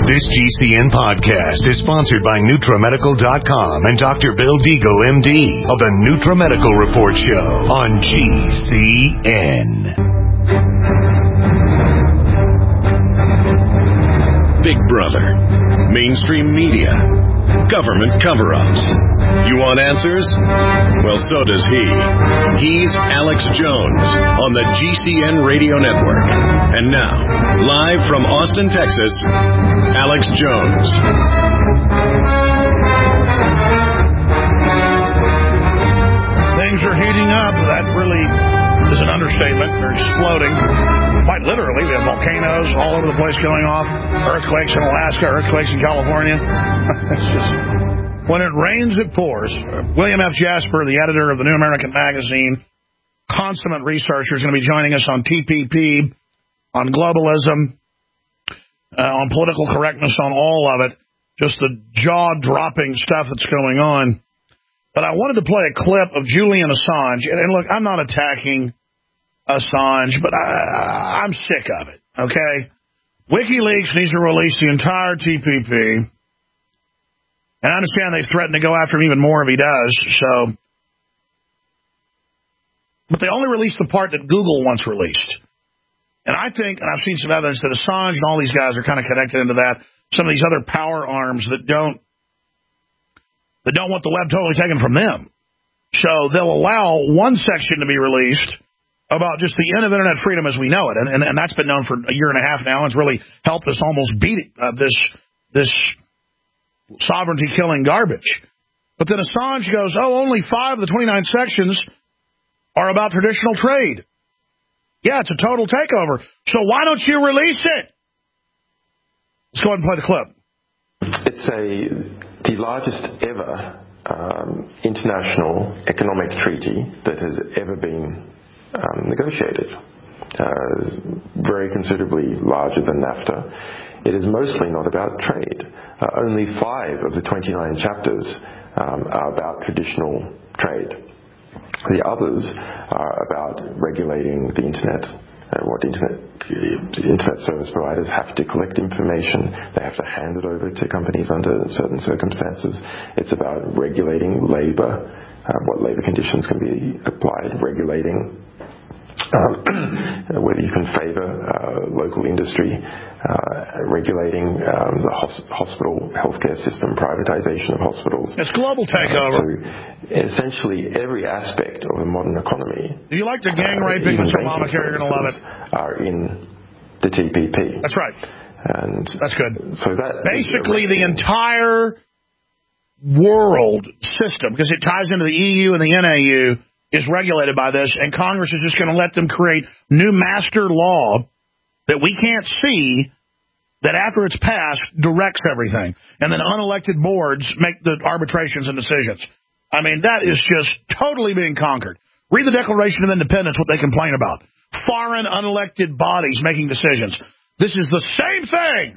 This GCN podcast is sponsored by NutraMedical.com and Dr. Bill Deagle, MD, of the NutraMedical Report Show on GCN. Big Brother, mainstream media, government cover-ups. You want answers? Well, so does he. He's Alex Jones on the GCN Radio Network. And now, live from Austin, Texas, Alex Jones. Things are heating up. That really is an understatement. They're exploding. Quite literally, we have volcanoes all over the place going off. Earthquakes in Alaska, earthquakes in California. It's just, when it rains, it pours. William F. Jasper, the editor of the New American Magazine, consummate researcher, is going to be joining us on TPP, on globalism, on political correctness, on all of it. Just the jaw-dropping stuff that's going on. But I wanted to play a clip of Julian Assange. And look, I'm not attacking Assange, but I'm sick of it, okay? WikiLeaks needs to release the entire TPP. And I understand they threaten to go after him even more if he does, so. But they only released the part that Google wants released. And I think, and I've seen some evidence that Assange and all these guys are kind of connected into that. Some of these other power arms that don't want the web totally taken from them. So they'll allow one section to be released about just the end of Internet freedom as we know it. And that's been known for a year and a half now. It's really helped us almost beat it, this sovereignty-killing garbage. But then Assange goes, only 5 of the 29 sections are about traditional trade. Yeah, it's a total takeover. So why don't you release it? Let's go ahead and play the clip. It's the largest ever international economic treaty that has ever been negotiated. Very considerably larger than NAFTA. It is mostly not about trade. Only 5 of the 29 chapters are about traditional trade. The others are about regulating the Internet, what Internet service providers have to collect information. They have to hand it over to companies under certain circumstances. It's about regulating labor, what labor conditions can be applied, regulating whether you can favor local industry, regulating the hospital healthcare system, privatization of hospitals. It's global takeover. So essentially every aspect of a modern economy. Do you like the gang raping with Obamacare? You're going to love it. Are in the TPP. That's right. And that's good. So that basically the entire world system, because it ties into the EU and the NAU, is regulated by this, and Congress is just going to let them create new master law that we can't see, that after it's passed directs everything, and then unelected boards make the arbitrations and decisions. I mean, that is just totally being conquered. Read the Declaration of Independence, what they complain about. Foreign unelected bodies making decisions. This is the same thing.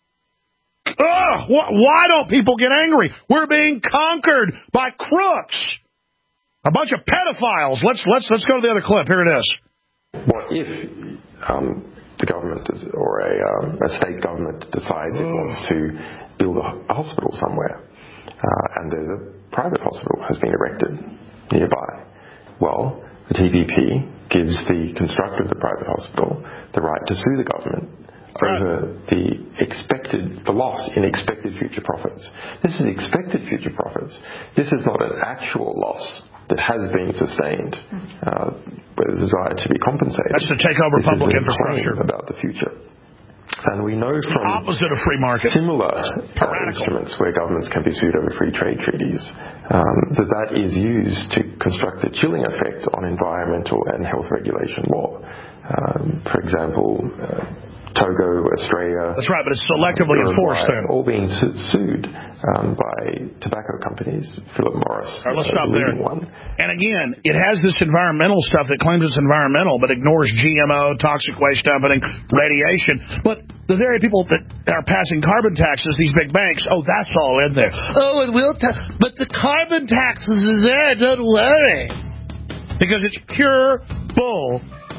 Ugh, why don't people get angry? We're being conquered by crooks. A bunch of pedophiles. Let's go to the other clip. Here it is. What if the government or a state government decides it wants to build a hospital somewhere, and there's a private hospital has been erected nearby? Well, the TPP gives the constructor of the private hospital the right to sue the government over the loss in expected future profits. This is expected future profits. This is not an actual loss that has been sustained, but is desired to be compensated. That's to take over public infrastructure. About the future. And we know from the opposite of free market. Similar instruments where governments can be sued over free trade treaties, that is used to construct a chilling effect on environmental and health regulation law. For example, Togo, Australia. That's right, but it's selectively enforced then. All being sued by tobacco companies. Philip Morris. All right, let's stop there. One. And again, it has this environmental stuff that claims it's environmental, but ignores GMO, toxic waste dumping, radiation. But the very people that are passing carbon taxes, these big banks, that's all in there. Oh, it will, but the carbon taxes is there, don't worry. Because it's pure bull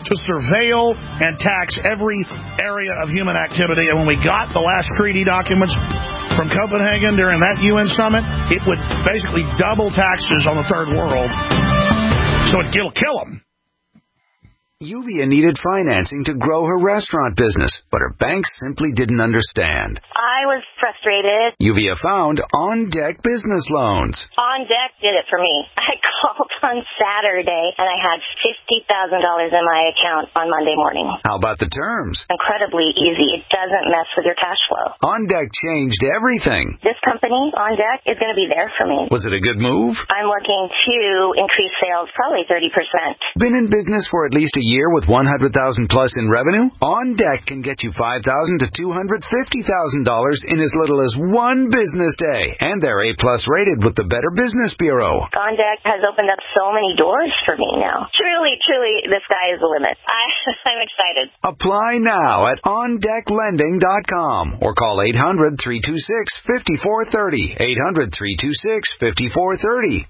to surveil and tax every area of human activity. And when we got the last treaty documents from Copenhagen during that UN summit, it would basically double taxes on the third world. So it'll kill them. Yuvia needed financing to grow her restaurant business, but her bank simply didn't understand. I was frustrated. Yuvia found On Deck Business Loans. On Deck did it for me. I called on Saturday, and I had $50,000 in my account on Monday morning. How about the terms? Incredibly easy. It doesn't mess with your cash flow. On Deck changed everything. This company, On Deck, is going to be there for me. Was it a good move? I'm looking to increase sales probably 30%. Been in business for at least a year with $100,000 plus in revenue? On Deck can get you $5,000 to $250,000 in as little as one business day. And they're A-plus rated with the Better Business Bureau. On Deck has opened up so many doors for me now. Truly, the sky is the limit. I'm excited. Apply now at OnDeckLending.com or call 800-326-5430. 800-326-5430.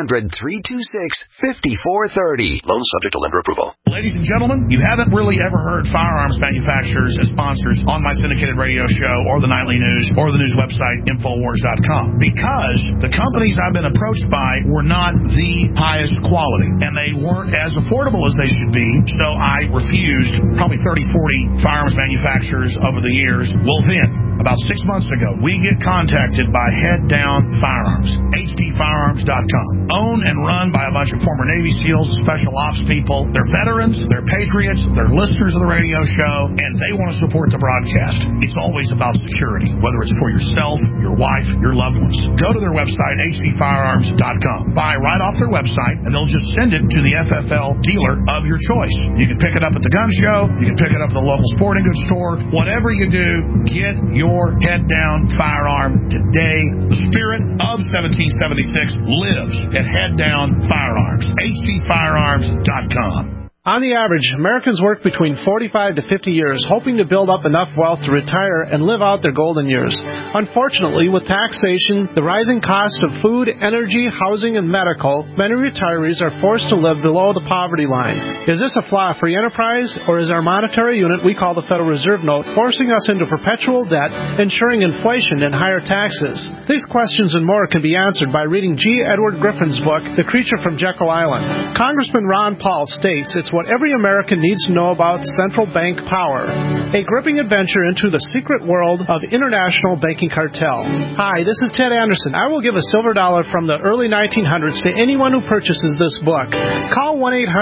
800-326-5430. Loan subject to lender approval. Ladies and gentlemen, you haven't really ever heard firearms manufacturers as sponsors on my syndicated radio show or the nightly news or the news website Infowars.com because the companies I've been approached by were not the highest quality and they weren't as affordable as they should be, so I refused probably 30, 40 firearms manufacturers over the years. Well then, about 6 months ago, we get contacted by Head Down Firearms, HDFirearms.com. Owned and run by a bunch of former Navy SEALs, special ops people. They're veterans, they're patriots, they're listeners of the radio show, and they want to support the broadcast. It's always about security, whether it's for yourself, your wife, your loved ones. Go to their website, HDFirearms.com. Buy right off their website, and they'll just send it to the FFL dealer of your choice. You can pick it up at the gun show, you can pick it up at the local sporting goods store. Whatever you do, get your Head Down firearm today. The spirit of 1776 lives at Head Down Firearms. HDFirearms.com. On the average, Americans work between 45 to 50 years hoping to build up enough wealth to retire and live out their golden years. Unfortunately, with taxation, the rising cost of food, energy, housing, and medical, many retirees are forced to live below the poverty line. Is this a flaw free enterprise, or is our monetary unit we call the Federal Reserve Note forcing us into perpetual debt, ensuring inflation and higher taxes? These questions and more can be answered by reading G. Edward Griffin's book, The Creature from Jekyll Island. Congressman Ron Paul states it's what every American needs to know about central bank power. A gripping adventure into the secret world of international banking cartel. Hi, this is Ted Anderson. I will give a silver dollar from the early 1900s to anyone who purchases this book. Call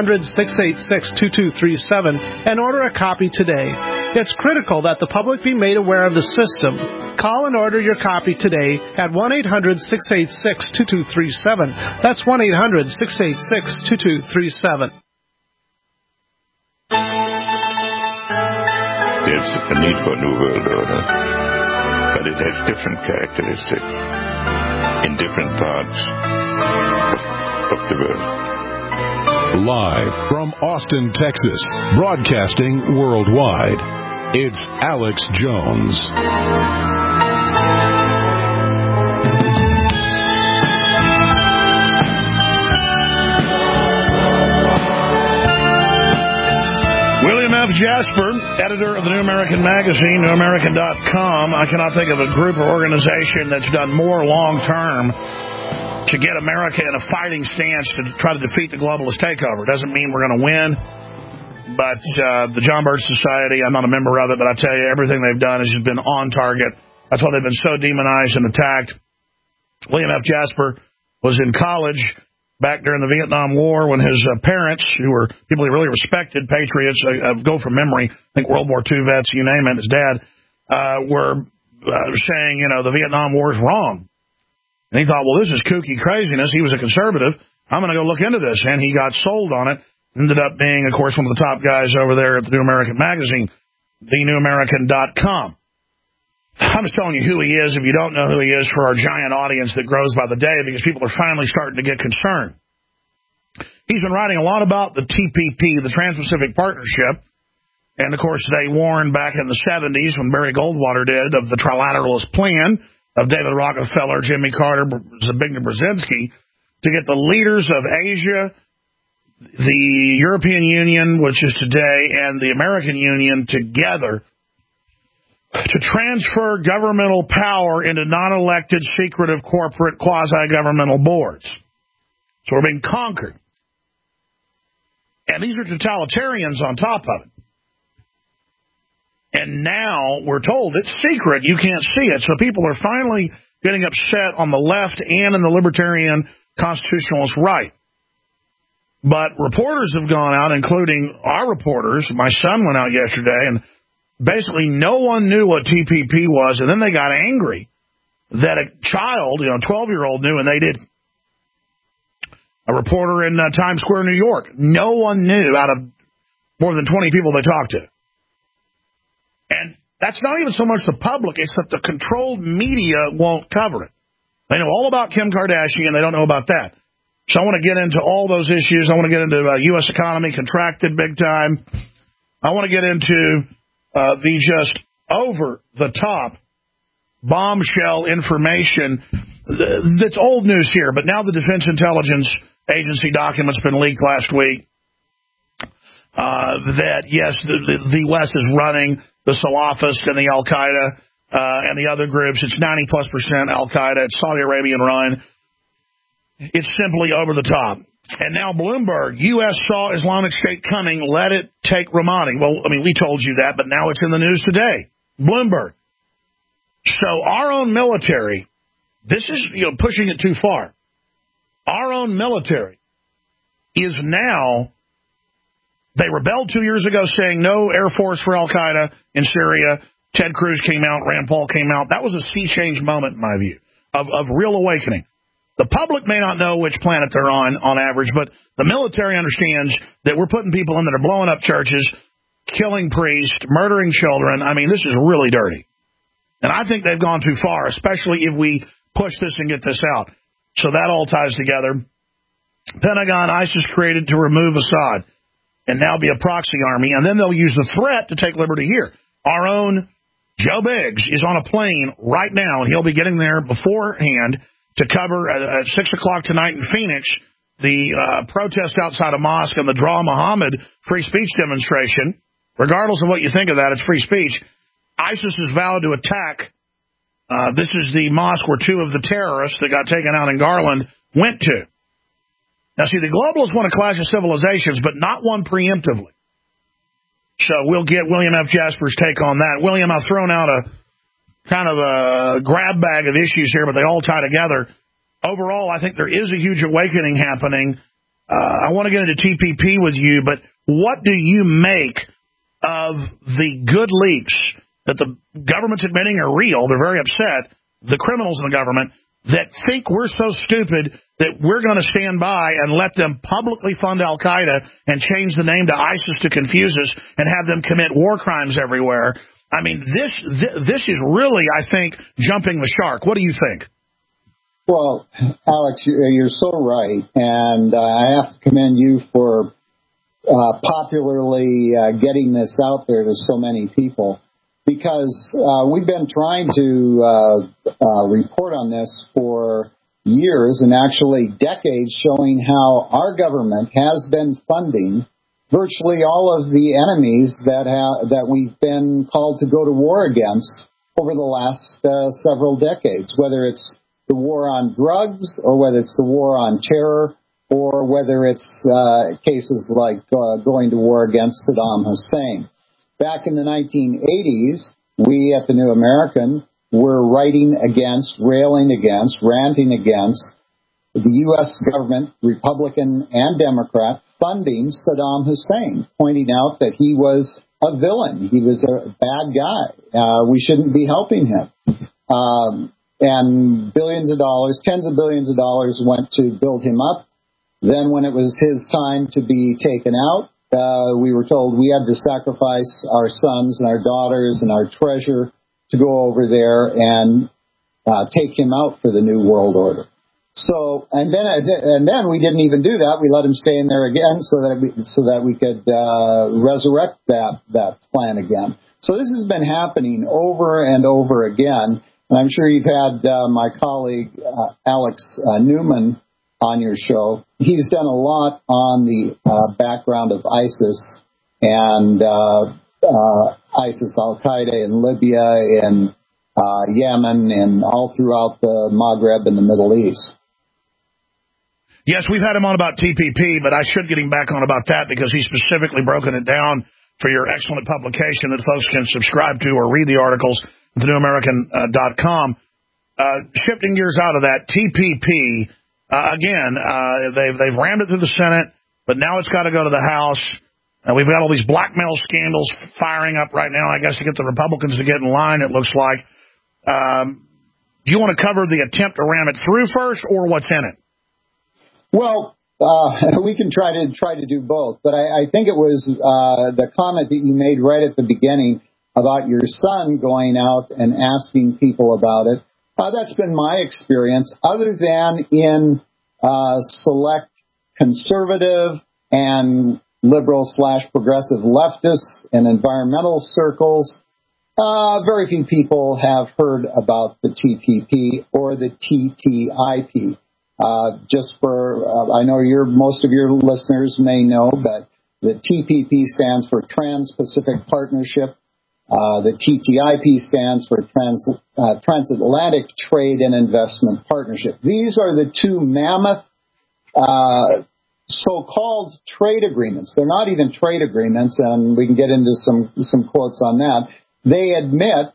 1-800-686-2237 and order a copy today. It's critical that the public be made aware of the system. Call and order your copy today at 1-800-686-2237. That's 1-800-686-2237. There's a need for a new world order, but it has different characteristics in different parts of the world. Live from Austin, Texas, broadcasting worldwide, it's Alex Jones. William F. Jasper, editor of the New American Magazine, NewAmerican.com. I cannot think of a group or organization that's done more long-term to get America in a fighting stance to try to defeat the globalist takeover. Doesn't mean we're going to win, but the John Birch Society, I'm not a member of it, but I tell you, everything they've done has just been on target. That's why they've been so demonized and attacked. William F. Jasper was in college back during the Vietnam War when his parents, who were people he really respected, patriots, go from memory, I think World War II vets, you name it, his dad, were saying, the Vietnam War is wrong. And he thought, well, this is kooky craziness. He was a conservative. I'm going to go look into this. And he got sold on it. Ended up being, of course, one of the top guys over there at the New American Magazine, thenewamerican.com. I'm just telling you who he is if you don't know who he is for our giant audience that grows by the day, because people are finally starting to get concerned. He's been writing a lot about the TPP, the Trans-Pacific Partnership, and, of course, they warned back in the 70s when Barry Goldwater did of the trilateralist plan of David Rockefeller, Jimmy Carter, Zbigniew Brzezinski, to get the leaders of Asia the European Union, which is today, and the American Union together to transfer governmental power into non-elected, secretive, corporate, quasi-governmental boards. So we're being conquered. And these are totalitarians on top of it. And now we're told it's secret. You can't see it. So people are finally getting upset on the left and in the libertarian constitutionalist right. But reporters have gone out, including our reporters. My son went out yesterday, and basically no one knew what TPP was, and then they got angry that a child, a 12-year-old knew, and they did. A reporter in Times Square, New York. No one knew out of more than 20 people they talked to. And that's not even so much the public, it's that the controlled media won't cover it. They know all about Kim Kardashian, they don't know about that. So I want to get into all those issues. I want to get into U.S. economy, contracted big time. I want to get into the just over-the-top bombshell information that's old news here, but now the Defense Intelligence Agency document's been leaked last week that, yes, the West is running the Salafist and the Al-Qaeda and the other groups. It's 90+% Al-Qaeda. It's Saudi Arabian run. It's simply over the top. And now Bloomberg, U.S. saw Islamic State coming, let it take Ramadi. Well, I mean, we told you that, but now it's in the news today. Bloomberg. So our own military, this is pushing it too far. Our own military is now, they rebelled 2 years ago saying no Air Force for Al-Qaeda in Syria. Ted Cruz came out, Rand Paul came out. That was a sea change moment, in my view, of real awakening. The public may not know which planet they're on average, but the military understands that we're putting people in that are blowing up churches, killing priests, murdering children. I mean, this is really dirty. And I think they've gone too far, especially if we push this and get this out. So that all ties together. Pentagon, ISIS created to remove Assad and now be a proxy army. And then they'll use the threat to take liberty here. Our own Joe Biggs is on a plane right now, and he'll be getting there beforehand to cover at 6 o'clock tonight in Phoenix the protest outside a mosque and the Draw Muhammad free speech demonstration. Regardless of what you think of that, it's free speech. ISIS has vowed to attack. This is the mosque where two of the terrorists that got taken out in Garland went to. Now, see, the globalists want a clash of civilizations, but not one preemptively. So we'll get William F. Jasper's take on that. William, I've thrown out a kind of a grab bag of issues here, but they all tie together. Overall, I think there is a huge awakening happening. I want to get into TPP with you, but what do you make of the good leaks that the government's admitting are real? They're very upset, the criminals in the government, that think we're so stupid that we're going to stand by and let them publicly fund Al-Qaeda and change the name to ISIS to confuse us and have them commit war crimes everywhere. I mean, this is really, I think, jumping the shark. What do you think? Well, Alex, you're so right, and I have to commend you for popularly getting this out there to so many people, because we've been trying to report on this for years and actually decades, showing how our government has been funding virtually all of the enemies that we've been called to go to war against over the last several decades, whether it's the war on drugs or whether it's the war on terror or whether it's cases like going to war against Saddam Hussein. Back in the 1980s, we at the New American were writing against, railing against, ranting against the U.S. government, Republican and Democrat, funding Saddam Hussein, pointing out that he was a villain. He was a bad guy. We shouldn't be helping him. And billions of dollars, tens of billions of dollars went to build him up. Then when it was his time to be taken out, we were told we had to sacrifice our sons and our daughters and our treasure to go over there and take him out for the New World Order. So, and then we didn't even do that. We let him stay in there again so that we could resurrect that plan again. So this has been happening over and over again. And I'm sure you've had my colleague Alex Newman on your show. He's done a lot on the background of ISIS and ISIS, Al-Qaeda in Libya and Yemen and all throughout the Maghreb and the Middle East. Yes, we've had him on about TPP, but I should get him back on about that because he's specifically broken it down for your excellent publication that folks can subscribe to or read the articles at thenewamerican.com. Shifting gears out of that, TPP, they've rammed it through the Senate, but now it's got to go to the House. We've got all these blackmail scandals firing up right now, I guess, to get the Republicans to get in line, it looks like. Do you want to cover the attempt to ram it through first or what's in it? Well, we can try to do both, but I think it was the comment that you made right at the beginning about your son going out and asking people about it. That's been my experience, other than in select conservative and liberal/progressive leftists and environmental circles. Very few people have heard about the TPP or the TTIP. I know most of your listeners may know, but the TPP stands for Trans-Pacific Partnership. The TTIP stands for Transatlantic Trade and Investment Partnership. These are the two mammoth so-called trade agreements. They're not even trade agreements, and we can get into some quotes on that. They admit,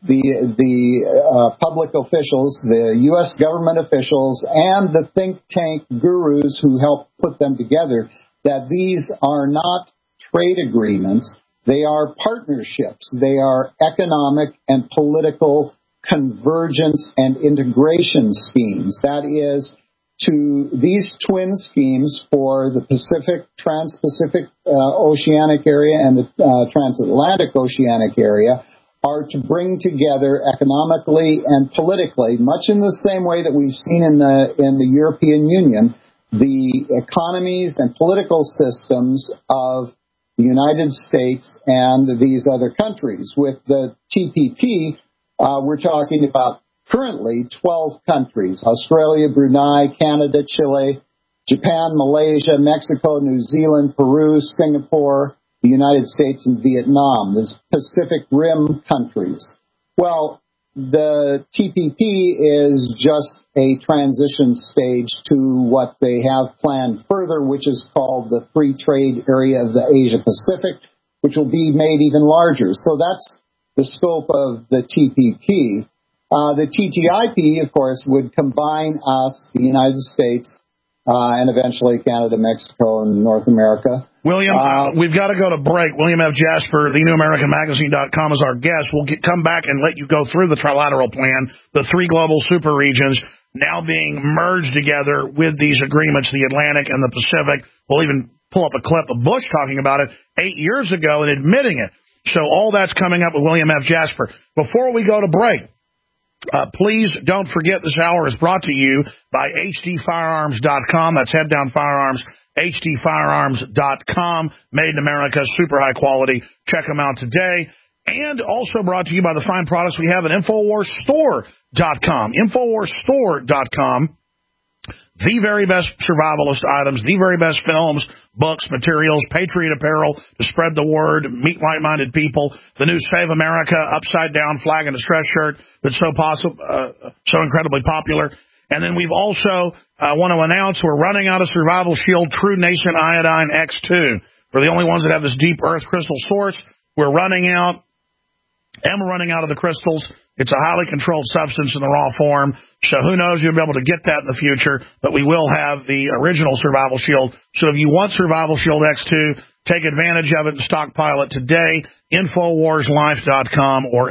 the public officials, the U.S. government officials, and the think tank gurus who help put them together, that these are not trade agreements. They are partnerships. They are economic and political convergence and integration schemes. That is, to these twin schemes for the Pacific, Trans-Pacific Oceanic area and the Transatlantic Oceanic area are to bring together economically and politically, much in the same way that we've seen in the European Union, the economies and political systems of the United States and these other countries. With the TPP, we're talking about currently 12 countries: Australia, Brunei, Canada, Chile, Japan, Malaysia, Mexico, New Zealand, Peru, Singapore, the United States, and Vietnam, the Pacific Rim countries. Well, the TPP is just a transition stage to what they have planned further, which is called the Free Trade Area of the Asia Pacific, which will be made even larger. So that's the scope of the TPP. The TTIP, of course, would combine us, the United States, and eventually Canada, Mexico, and North America. William, we've got to go to break. William F. Jasper, thenewamericanmagazine.com is our guest. We'll come back and let you go through the trilateral plan, the three global super regions now being merged together with these agreements, the Atlantic and the Pacific. We'll even pull up a clip of Bush talking about it 8 years ago and admitting it. So all that's coming up with William F. Jasper. Before we go to break, please don't forget this hour is brought to you by HDFirearms.com. That's Head Down Firearms, HDFirearms.com. Made in America, super high quality. Check them out today. And also brought to you by the fine products we have at InfoWarsStore.com. InfoWarsStore.com. The very best survivalist items, the very best films, books, materials, Patriot apparel to spread the word, meet like-minded people, the new Save America upside-down flag and a stress shirt that's so incredibly popular. And then we've also want to announce we're running out of Survival Shield True Nascent Iodine X2. We're the only ones that have this deep earth crystal source. We're running out. And we're running out of the crystals. It's a highly controlled substance in the raw form, so who knows, you'll be able to get that in the future, but we will have the original Survival Shield. So if you want Survival Shield X2, take advantage of it and stockpile it today, InfoWarsLife.com or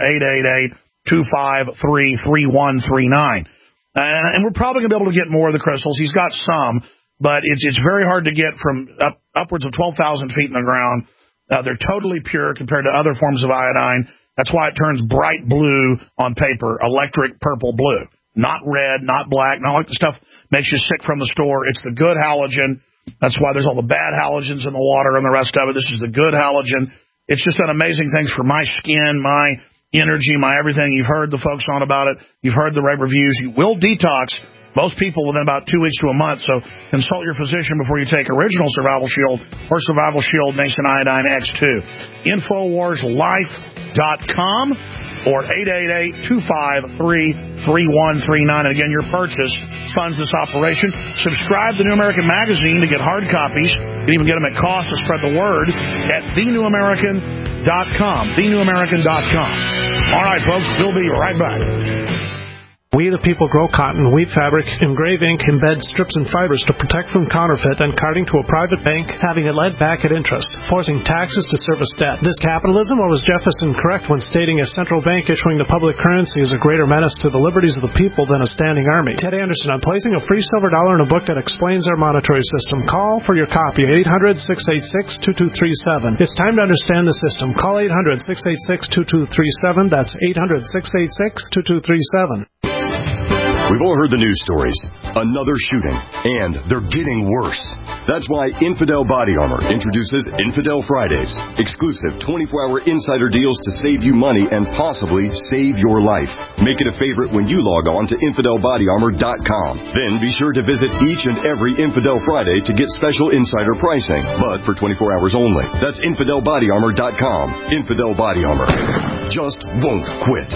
888-253-3139. And we're probably going to be able to get more of the crystals. He's got some, but it's very hard to get from upwards of 12,000 feet in the ground. They're totally pure compared to other forms of iodine. That's why it turns bright blue on paper, electric purple blue. Not red, not black, not like the stuff makes you sick from the store. It's the good halogen. That's why there's all the bad halogens in the water and the rest of it. This is the good halogen. It's just done amazing things for my skin, my energy, my everything. You've heard the folks on about it. You've heard the rave reviews. You will detox Most people within about 2 weeks to a month. So consult your physician before you take Original Survival Shield or Survival Shield Nascent Iodine X2. InfoWarsLife.com or 888-253-3139. And again, your purchase funds this operation. Subscribe to New American Magazine to get hard copies. You can even get them at cost to spread the word at thenewamerican.com. thenewamerican.com. All right, folks, we'll be right back. We the people grow cotton, weave fabric, engrave ink, embed strips and fibers to protect from counterfeit and carting to a private bank, having it led back at interest, forcing taxes to service debt. This capitalism, or was Jefferson correct when stating a central bank issuing the public currency is a greater menace to the liberties of the people than a standing army? Ted Anderson, I'm placing a free silver dollar in a book that explains our monetary system. Call for your copy, 800-686-2237. It's time to understand the system. Call 800-686-2237. That's 800-686-2237. We've all heard the news stories. Another shooting. And they're getting worse. That's why Infidel Body Armor introduces Infidel Fridays. Exclusive 24-hour insider deals to save you money and possibly save your life. Make it a favorite when you log on to InfidelBodyArmor.com. Then be sure to visit each and every Infidel Friday to get special insider pricing. But for 24 hours only. That's InfidelBodyArmor.com. Infidel Body Armor. Just won't quit.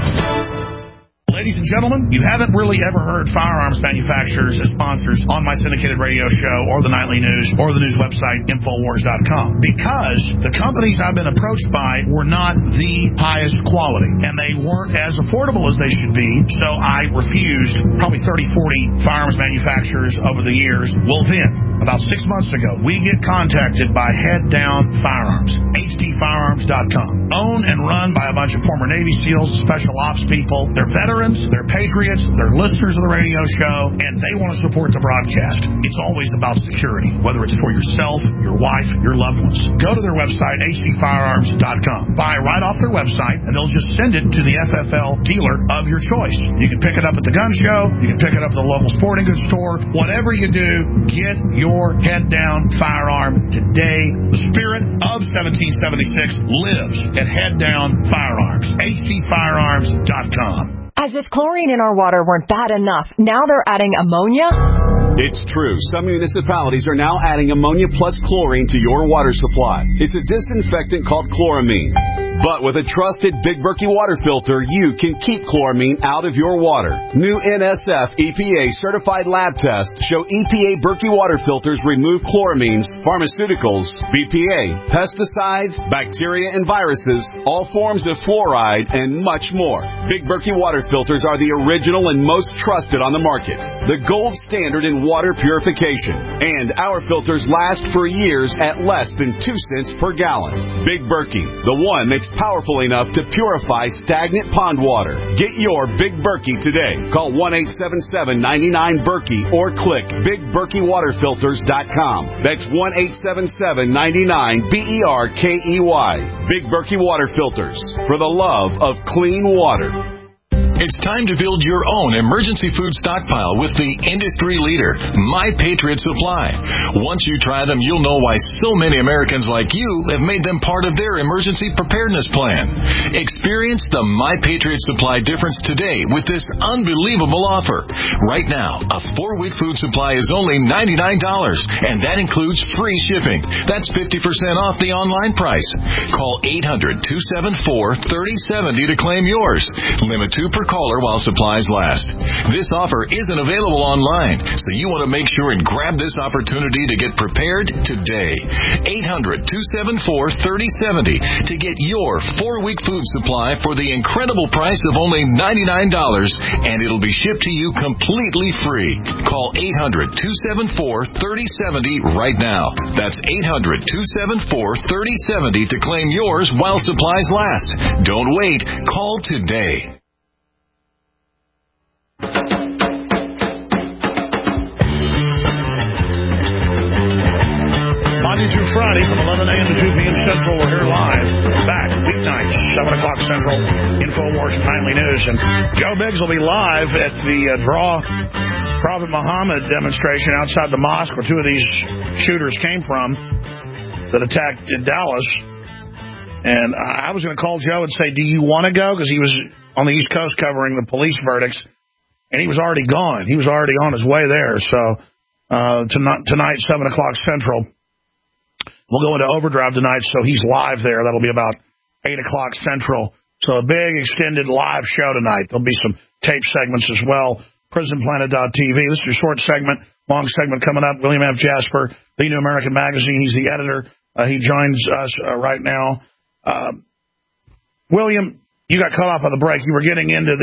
Ladies and gentlemen, you haven't really ever heard firearms manufacturers as sponsors on my syndicated radio show or the nightly news or the news website, Infowars.com, because the companies I've been approached by were not the highest quality, and they weren't as affordable as they should be, so I refused probably 30, 40 firearms manufacturers over the years. Well, then, about 6 months ago, we get contacted by Head Down Firearms, HDFirearms.com, owned and run by a bunch of former Navy SEALs, special ops people. They're veterans, they're patriots, they're listeners of the radio show, and they want to support the broadcast. It's always about security, whether it's for yourself, your wife, your loved ones. Go to their website, HDFirearms.com. Buy right off their website, and they'll just send it to the FFL dealer of your choice. You can pick it up at the gun show, you can pick it up at the local sporting goods store. Whatever you do, get your Head Down firearm today. The spirit of 1776 lives at Head Down Firearms. HDFirearms.com. As if chlorine in our water weren't bad enough, now they're adding ammonia? It's true. Some municipalities are now adding ammonia plus chlorine to your water supply. It's a disinfectant called chloramine. But with a trusted Big Berkey water filter, you can keep chloramine out of your water. New NSF EPA certified lab tests show EPA Berkey water filters remove chloramines, pharmaceuticals, BPA, pesticides, bacteria and viruses, all forms of fluoride, and much more. Big Berkey water filters are the original and most trusted on the market. The gold standard in water purification. And our filters last for years at less than 2 cents per gallon. Big Berkey, the one that's powerful enough to purify stagnant pond water. Get your Big Berkey today. Call 1-877-99-BERKEY or click BigBerkeyWaterFilters.com. That's 1-877-99-BERKEY. Big Berkey Water Filters, for the love of clean water. It's time to build your own emergency food stockpile with the industry leader, My Patriot Supply. Once you try them, you'll know why so many Americans like you have made them part of their emergency preparedness plan. Experience the My Patriot Supply difference today with this unbelievable offer. Right now, a 4-week food supply is only $99, and that includes free shipping. That's 50% off the online price. Call 800-274-3070 to claim yours. Limit 2 per caller while supplies last. This offer isn't available online, so you want to make sure and grab this opportunity to get prepared today. 800-274-3070 to get your 4-week food supply for the incredible price of only $99, and it'll be shipped to you completely free. Call 800-274-3070 right now. That's 800-274-3070 to claim yours while supplies last. Don't wait. Call today. Monday through Friday from 11 a.m. to 2 p.m. Central, we're here live. Back weeknights, 7 o'clock Central, InfoWars and Nightly News. And Joe Biggs will be live at the Draw Prophet Muhammad demonstration outside the mosque where 2 of these shooters came from that attacked in Dallas. And I was going to call Joe and say, do you want to go? Because he was on the East Coast covering the police verdicts. and he was already gone. He was already on his way there. So tonight, 7 o'clock Central, we'll go into overdrive tonight, so he's live there. That'll be about 8 o'clock Central. So a big extended live show tonight. There'll be some tape segments as well. PrisonPlanet.tv. This is a short segment, long segment coming up. William F. Jasper, The New American Magazine. He's the editor. He joins us right now. William, you got cut off on the break. You were getting into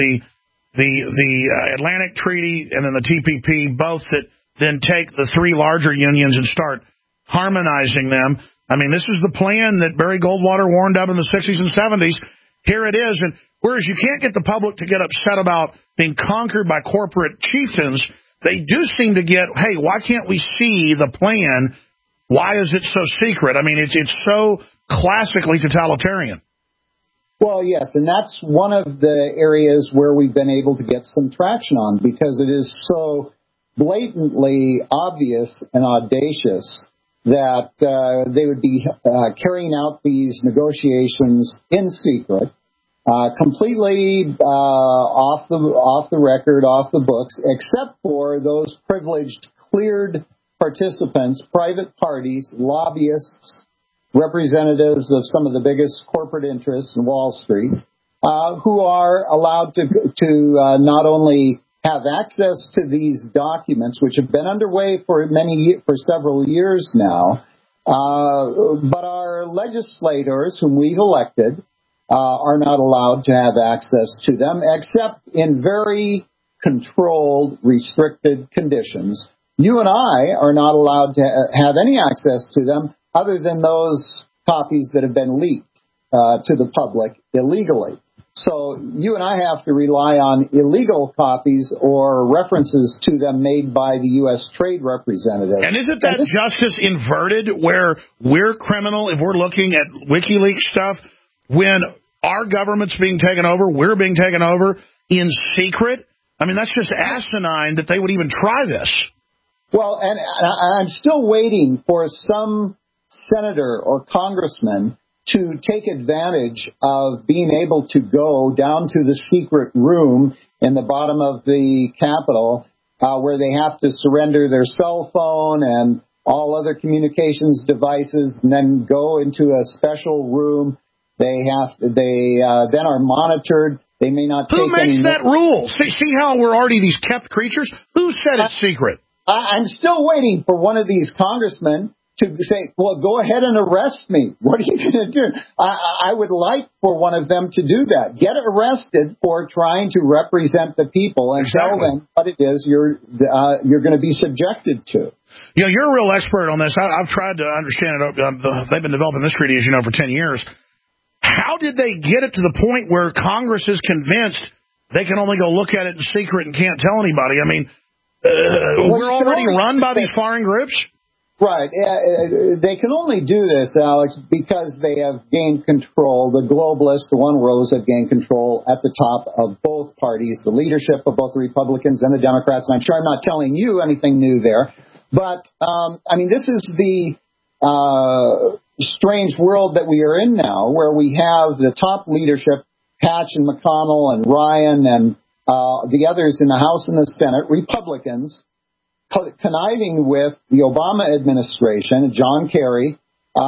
the Atlantic Treaty and then the TPP, both that then take the three larger unions and start harmonizing them. I mean, this is the plan that Barry Goldwater warned of in the 60s and 70s. Here it is. And whereas you can't get the public to get upset about being conquered by corporate chieftains, they do seem to get, hey, why can't we see the plan? Why is it so secret? I mean, it's so classically totalitarian. Well, yes, and that's one of the areas where we've been able to get some traction on, because it is so blatantly obvious and audacious that they would be carrying out these negotiations in secret, completely off the record, off the books, except for those privileged, cleared participants, private parties, lobbyists, representatives of some of the biggest corporate interests in Wall Street, who are allowed to not only have access to these documents, which have been underway for several years now, but our legislators, whom we've elected, are not allowed to have access to them, except in very controlled, restricted conditions. You and I are not allowed to have any access to them other than those copies that have been leaked to the public illegally. So you and I have to rely on illegal copies or references to them made by the U.S. Trade Representative. And isn't that justice inverted, where we're criminal if we're looking at WikiLeaks stuff, when our government's being taken over, we're being taken over in secret? I mean, that's just asinine that they would even try this. Well, and I'm still waiting for some senator or congressman to take advantage of being able to go down to the secret room in the bottom of the Capitol where they have to surrender their cell phone and all other communications devices, and then go into a special room. They then are monitored. They may not take any... Who makes that rule? See how we're already these kept creatures? Who said it's secret? I'm still waiting for one of these congressmen to say, well, go ahead and arrest me. What are you going to do? I would like for one of them to do that. Get arrested for trying to represent the people and tell them what it is you're going to be subjected to. You know, you're a real expert on this. I've tried to understand it. They've been developing this treaty, as you know, for 10 years. How did they get it to the point where Congress is convinced they can only go look at it in secret and can't tell anybody? I mean, we're already run by these foreign groups? Right. They can only do this, Alex, because they have gained control. The globalists, the one worlders, have gained control at the top of both parties, the leadership of both the Republicans and the Democrats. And I'm sure I'm not telling you anything new there. But, I mean, this is the strange world that we are in now, where we have the top leadership, Hatch and McConnell and Ryan and the others in the House and the Senate, Republicans, conniving with the Obama administration, John Kerry,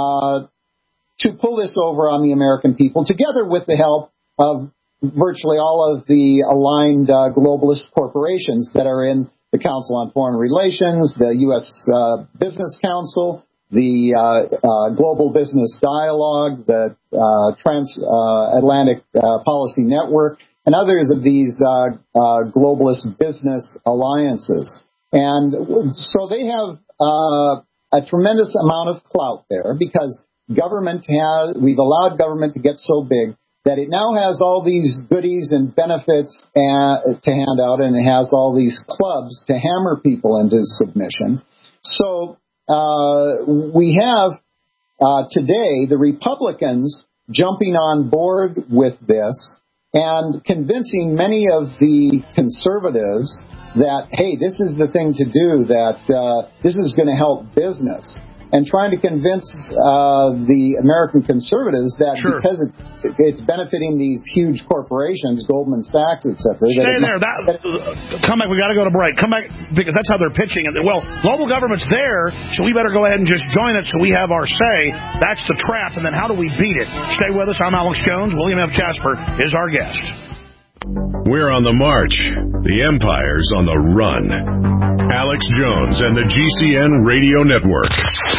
to pull this over on the American people, together with the help of virtually all of the aligned globalist corporations that are in the Council on Foreign Relations, the U.S. Business Council, the Global Business Dialogue, the Transatlantic Policy Network, and others of these globalist business alliances. And so they have a tremendous amount of clout there, because we've allowed government to get so big that it now has all these goodies and benefits to hand out, and it has all these clubs to hammer people into submission. So we have today the Republicans jumping on board with this and convincing many of the conservatives that, hey, this is the thing to do, that this is going to help business. and trying to convince the American conservatives that because it's benefiting these huge corporations, Goldman Sachs, etc. Stay there. Come back. We got to go to break. Come back, because that's how they're pitching it. Well, global government's there, so we better go ahead and just join it so we have our say. That's the trap. And then how do we beat it? Stay with us. I'm Alex Jones. William F. Jasper is our guest. We're on the march. The empire's on the run. Alex Jones and the GCN Radio Network.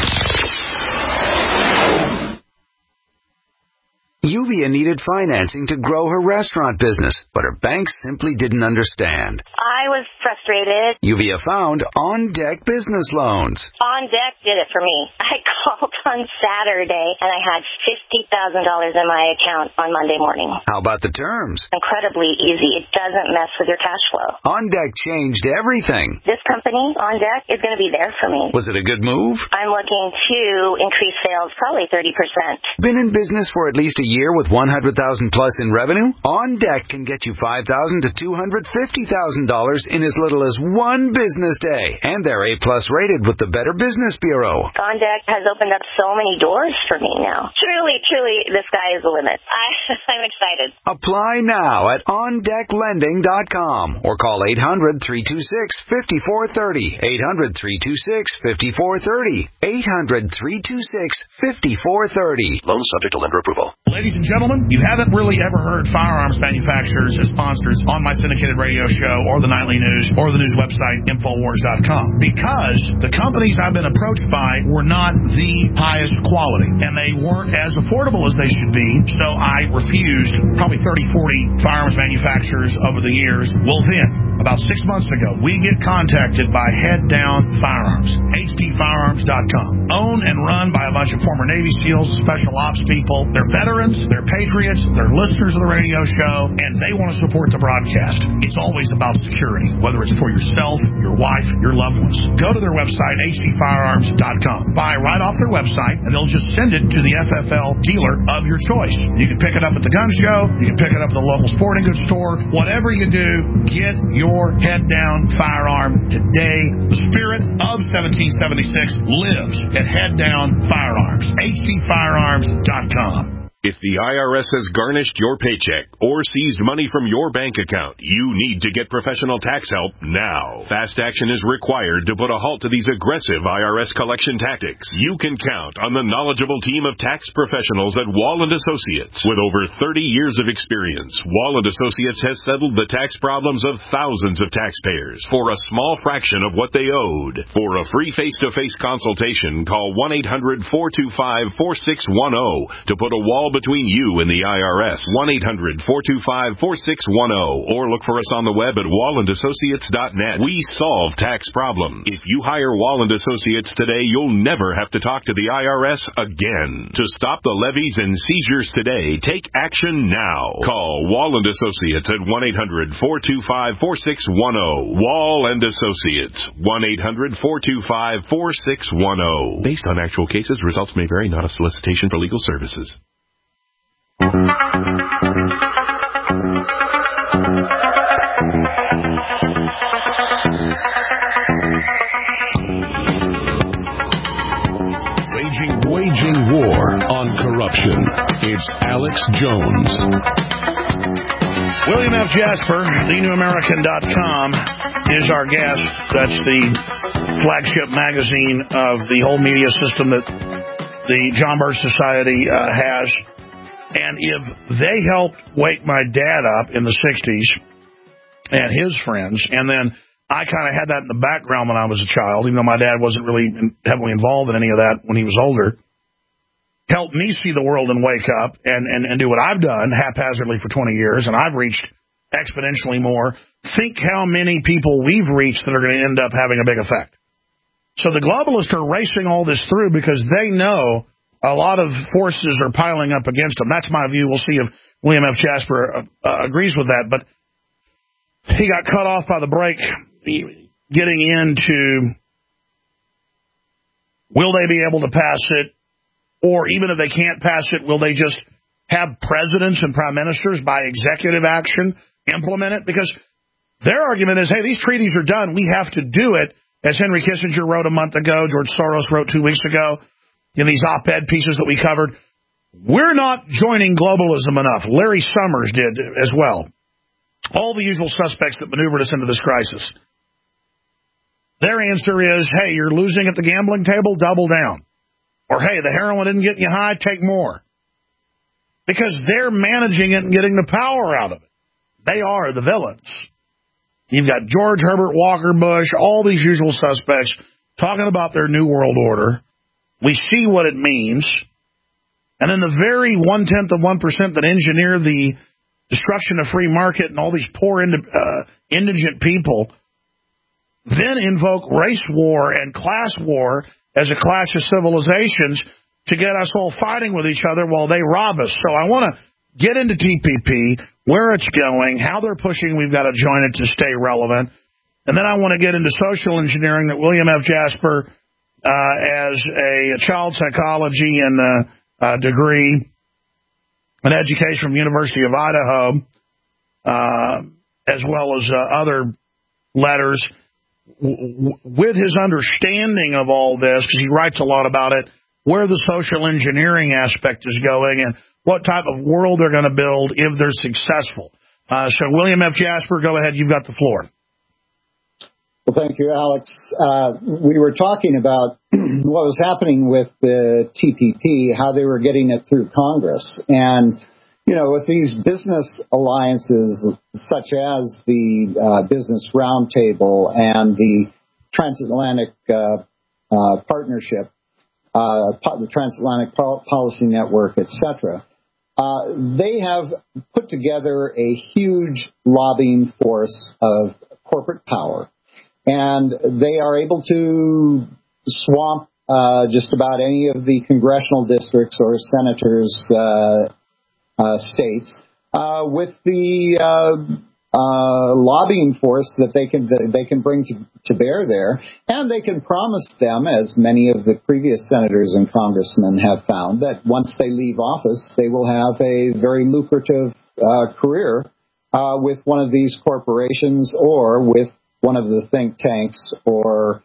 Yuvia needed financing to grow her restaurant business, but her bank simply didn't understand. I was frustrated. Yuvia found On Deck Business Loans. On Deck did it for me. I called on Saturday, and I had $50,000 in my account on Monday morning. How about the terms? Incredibly easy. It doesn't mess with your cash flow. On Deck changed everything. This company, On Deck, is going to be there for me. Was it a good move? I'm looking to increase sales probably 30%. Been in business for at least a year with $100,000 plus in revenue? On Deck can get you $5,000 to $250,000 in as little as one business day. And they're A-plus rated with the Better Business Bureau. On Deck has opened up so many doors for me now. Truly, the sky is the limit. I'm excited. Apply now at OnDeckLending.com or call 800-326-5430. 800-326-5430. 800-326-5430. Loan subject to lender approval. Ladies and gentlemen, you haven't really ever heard firearms manufacturers as sponsors on my syndicated radio show or the nightly news or the news website, Infowars.com, because the companies I've been approached by were not the highest quality, and they weren't as affordable as they should be, so I refused probably 30, 40 firearms manufacturers over the years. Well then, about 6 months ago, we get contacted by Head Down Firearms, HDFirearms.com, owned and run by a bunch of former Navy SEALs, special ops people. They're veterans, they're patriots, they're listeners of the radio show, and they want to support the broadcast. It's always about security, whether it's for yourself, your wife, your loved ones. Go to their website, HDFirearms.com. Buy right off their website, and they'll just send it to the FFL dealer of your choice. You can pick it up at the gun show, you can pick it up at the local sporting goods store. Whatever you do, get your Head Down firearm today. The spirit of 1776 lives at Head Down Firearms. HDFirearms.com. If the IRS has garnished your paycheck or seized money from your bank account, you need to get professional tax help now. Fast action is required to put a halt to these aggressive IRS collection tactics. You can count on the knowledgeable team of tax professionals at Wall & Associates. With over 30 years of experience, Wall & Associates has settled the tax problems of thousands of taxpayers for a small fraction of what they owed. For a free face-to-face consultation, call 1-800-425-4610 to put a wall between you and the IRS. 1-800-425-4610 or look for us on the web at wallandassociates.net. We solve tax problems. If you hire Wall & Associates today, you'll never have to talk to the IRS again. To stop the levies and seizures today, take action now. Call Wall & Associates at 1-800-425-4610. Wall & Associates. 1-800-425-4610. Based on actual cases, results may vary, not a solicitation for legal services. Waging war on corruption. It's Alex Jones. William F. Jasper, thenewamerican.com, is our guest. That's the flagship magazine of the whole media system that the John Birch Society has. And if they helped wake my dad up in the 60s and his friends, and then I kind of had that in the background when I was a child, even though my dad wasn't really heavily involved in any of that when he was older, helped me see the world and wake up and do what I've done haphazardly for 20 years, and I've reached exponentially more. Think how many people we've reached that are going to end up having a big effect. So the globalists are racing all this through because they know a lot of forces are piling up against them. That's my view. We'll see if William F. Jasper agrees with that. But he got cut off by the break getting into will they be able to pass it, or even if they can't pass it, will they just have presidents and prime ministers by executive action implement it? Because their argument is, hey, these treaties are done. We have to do it. as Henry Kissinger wrote a month ago, George Soros wrote 2 weeks ago, in these op-ed pieces that we covered, we're not joining globalism enough. Larry Summers did as well. All the usual suspects that maneuvered us into this crisis. Their answer is, hey, you're losing at the gambling table, double down. Or, hey, the heroin didn't get you high, take more. Because they're managing it and getting the power out of it. They are the villains. You've got George Herbert Walker Bush, all these usual suspects talking about their new world order. We see what it means. And then the very 0.1% that engineer the destruction of free market and all these poor indigent people then invoke race war and class war as a clash of civilizations to get us all fighting with each other while they rob us. So I want to get into TPP, where it's going, how they're pushing, we've got to join it to stay relevant. And then I want to get into social engineering that William F. Jasper, as a child psychology and degree, an education from the University of Idaho, as well as other letters, with his understanding of all this, because he writes a lot about it, where the social engineering aspect is going and what type of world they're going to build if they're successful. So, William F. Jasper, go ahead. You've got the floor. Well, thank you, Alex. We were talking about what was happening with the TPP, how they were getting it through Congress. And, you know, with these business alliances such as the Business Roundtable and the Transatlantic Partnership, the Transatlantic Policy Network, etc., they have put together a huge lobbying force of corporate power. And they are able to swamp just about any of the congressional districts or senators' states with the lobbying force that they can bring to bear there, and they can promise them, as many of the previous senators and congressmen have found, that once they leave office, they will have a very lucrative career with one of these corporations or with one of the think tanks or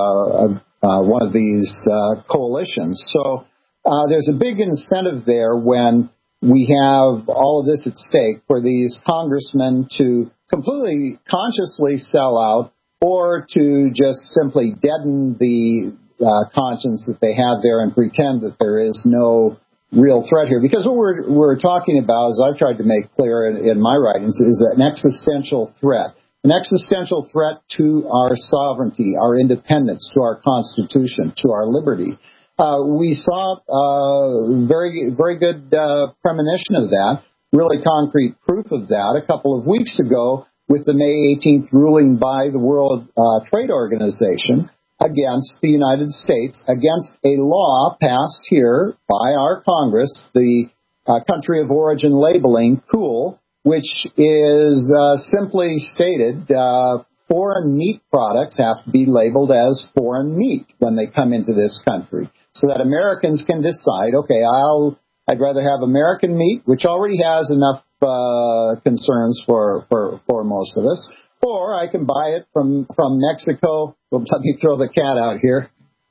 one of these coalitions. So there's a big incentive there when we have all of this at stake for these congressmen to completely consciously sell out or to just simply deaden the conscience that they have there and pretend that there is no real threat here. Because what we're talking about, as I've tried to make clear in my writings, is an existential threat. An existential threat to our sovereignty, our independence, to our Constitution, to our liberty. We saw very, very good premonition of that, really concrete proof of that a couple of weeks ago with the May 18th ruling by the World Trade Organization against the United States, against a law passed here by our Congress, the Country of Origin Labeling, COOL, which is simply stated, foreign meat products have to be labeled as foreign meat when they come into this country, so that Americans can decide, okay, I'd rather have American meat, which already has enough concerns for most of us, or I can buy it from Mexico. Well, let me throw the cat out here.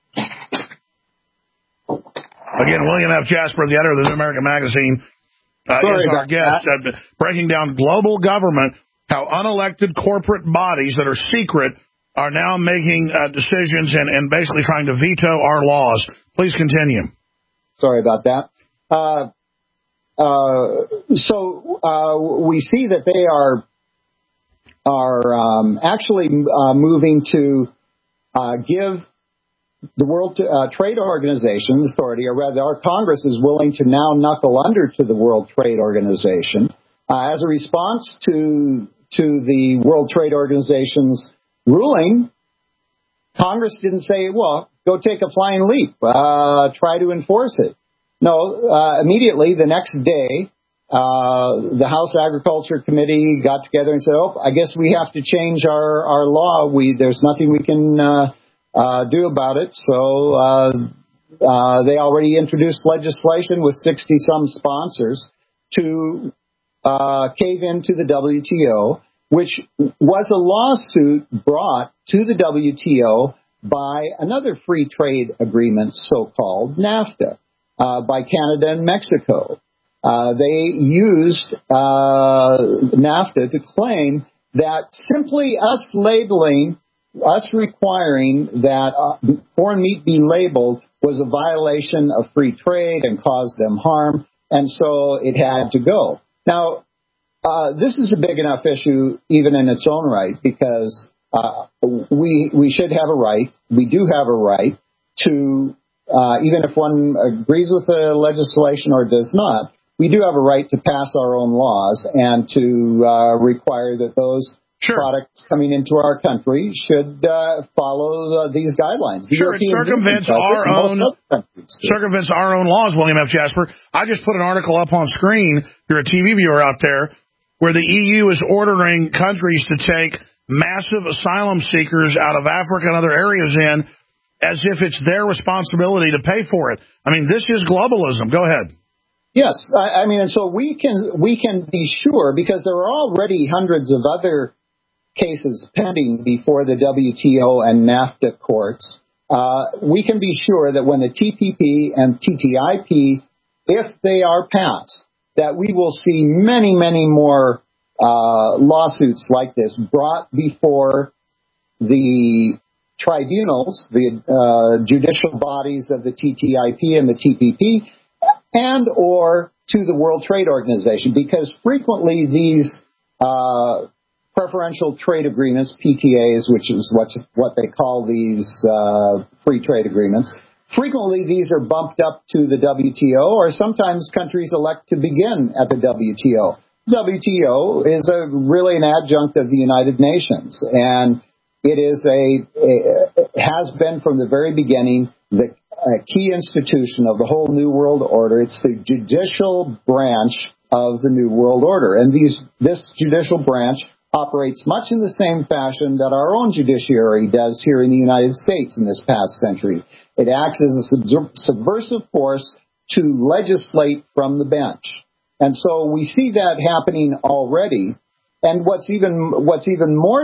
Again, William F. Jasper, the editor of the New American Magazine, is our guest, breaking down global government, how unelected corporate bodies that are secret are now making decisions and basically trying to veto our laws. Please continue. Sorry about that. So we see that they are actually moving to give the World Trade Organization authority, or rather our Congress is willing to now knuckle under to the World Trade Organization as a response to the World Trade Organization's ruling. Congress didn't say, well, go take a flying leap, try to enforce it. No, immediately the next day, the House Agriculture Committee got together and said, oh, I guess we have to change our law. There's nothing we can do about it. So they already introduced legislation with 60-some sponsors to cave into the WTO which was a lawsuit brought to the WTO by another free trade agreement, so-called NAFTA, by Canada and Mexico. They used NAFTA to claim that simply us labeling, us requiring that foreign meat be labeled was a violation of free trade and caused them harm, and so it had to go. Now, this is a big enough issue even in its own right, because we should have a right, we do have a right to, even if one agrees with the legislation or does not, we do have a right to pass our own laws and to require that those products coming into our country should follow these guidelines. Sure, it circumvents our own laws, William F. Jasper. I just put an article up on screen, if you're a TV viewer out there, where the EU is ordering countries to take massive asylum seekers out of Africa and other areas in as if it's their responsibility to pay for it. I mean, this is globalism. Go ahead. Yes, I mean, and so we can be sure, because there are already hundreds of other cases pending before the WTO and NAFTA courts. We can be sure that when the TPP and TTIP, if they are passed, that we will see many, many more lawsuits like this brought before the tribunals, the judicial bodies of the TTIP and the TPP, and or to the World Trade Organization, because frequently these preferential trade agreements, PTAs, which is what they call these free trade agreements, frequently these are bumped up to the WTO, or sometimes countries elect to begin at the WTO. WTO is really an adjunct of the United Nations, and it is has been from the very beginning the key institution of the whole New World Order. It's the judicial branch of the New World Order, and this judicial branch operates much in the same fashion that our own judiciary does here in the United States in this past century. It acts as a subversive force to legislate from the bench. And so we see that happening already. And what's even more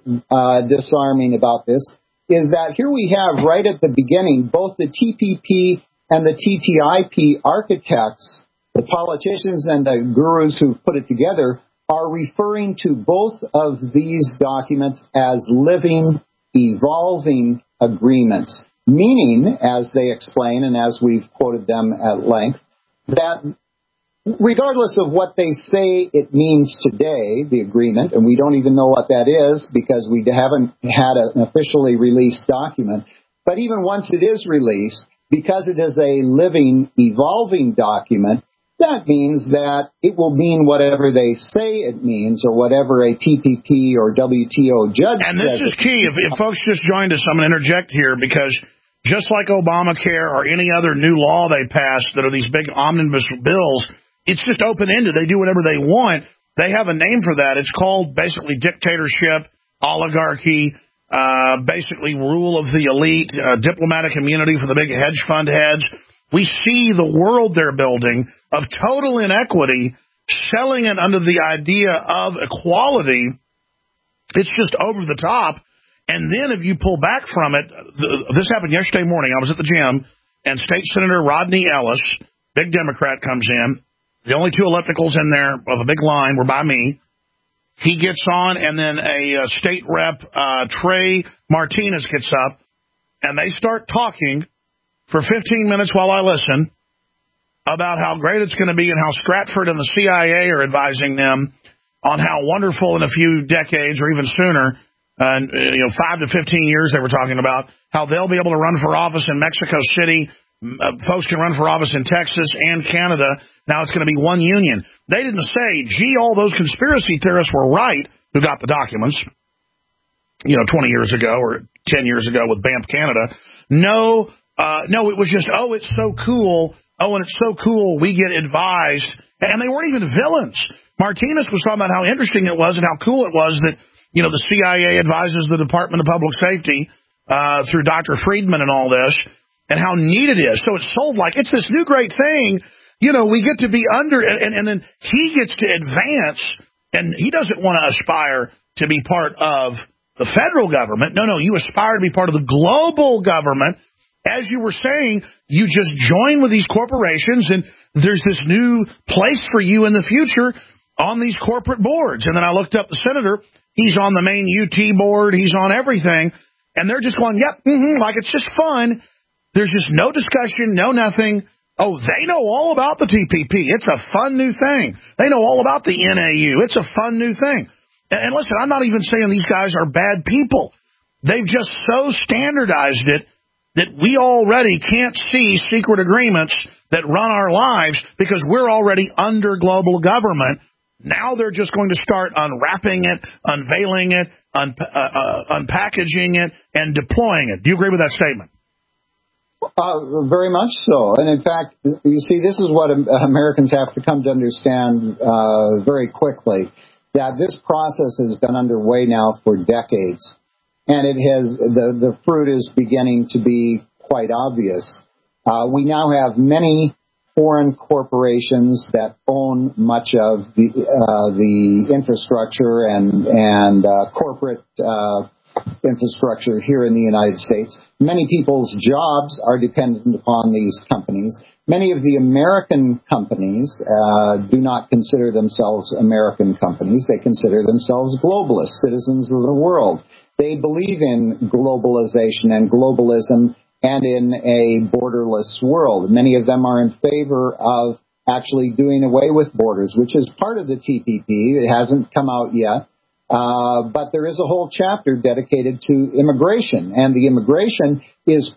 disarming about this is that here we have right at the beginning both the TPP and the TTIP architects, the politicians and the gurus who put it together, are referring to both of these documents as living, evolving agreements, meaning, as they explain and as we've quoted them at length, that regardless of what they say it means today, the agreement, and we don't even know what that is because we haven't had an officially released document, but even once it is released, because it is a living, evolving document, that means that it will mean whatever they say it means, or whatever a TPP or WTO judge says. And this is key. If folks just joined us, I'm going to interject here, because just like Obamacare or any other new law they passed that are these big omnibus bills, it's just open-ended. They do whatever they want. They have a name for that. It's called basically dictatorship, oligarchy, basically rule of the elite, diplomatic immunity for the big hedge fund heads. We see the world they're building of total inequity, selling it under the idea of equality. It's just over the top. And then if you pull back from it, this happened yesterday morning. I was at the gym, and State Senator Rodney Ellis, big Democrat, comes in. The only two electricals in there of a big line were by me. He gets on, and then a state rep, Trey Martinez, gets up, and they start talking for 15 minutes while I listen about how great it's going to be and how Stratford and the CIA are advising them on how wonderful in a few decades or even sooner, 5 to 15 years they were talking about, how they'll be able to run for office in Mexico City. Folks can run for office in Texas and Canada. Now it's going to be one union. They didn't say, gee, all those conspiracy theorists were right who got the documents, 20 years ago or 10 years ago with BAMP Canada. No, it was just, it's so cool. Oh, and it's so cool we get advised. And they weren't even villains. Martinez was talking about how interesting it was and how cool it was that, the CIA advises the Department of Public Safety through Dr. Friedman and all this, and how neat it is. So it's sold like it's this new great thing. We get to be under, and then he gets to advance And he doesn't want to aspire to be part of the federal government. No, you aspire to be part of the global government. As you were saying, you just join with these corporations, and there's this new place for you in the future on these corporate boards. And then I looked up the senator. He's on the main UT board. He's on everything. And they're just going, yep, like it's just fun. There's just no discussion, no nothing. Oh, they know all about the TPP. It's a fun new thing. They know all about the NAU. It's a fun new thing. And listen, I'm not even saying these guys are bad people. They've just so standardized it that we already can't see secret agreements that run our lives because we're already under global government. Now they're just going to start unwrapping it, unveiling it, unpackaging it, and deploying it. Do you agree with that statement? Very much so. And in fact, you see, this is what Americans have to come to understand very quickly, that this process has been underway now for decades. And it has the fruit is beginning to be quite obvious. We now have many foreign corporations that own much of the infrastructure and corporate infrastructure here in the United States. Many people's jobs are dependent upon these companies. Many of the American companies do not consider themselves American companies. They consider themselves globalists, citizens of the world. They believe in globalization and globalism and in a borderless world. Many of them are in favor of actually doing away with borders, which is part of the TPP. It hasn't come out yet. But there is a whole chapter dedicated to immigration, and the immigration is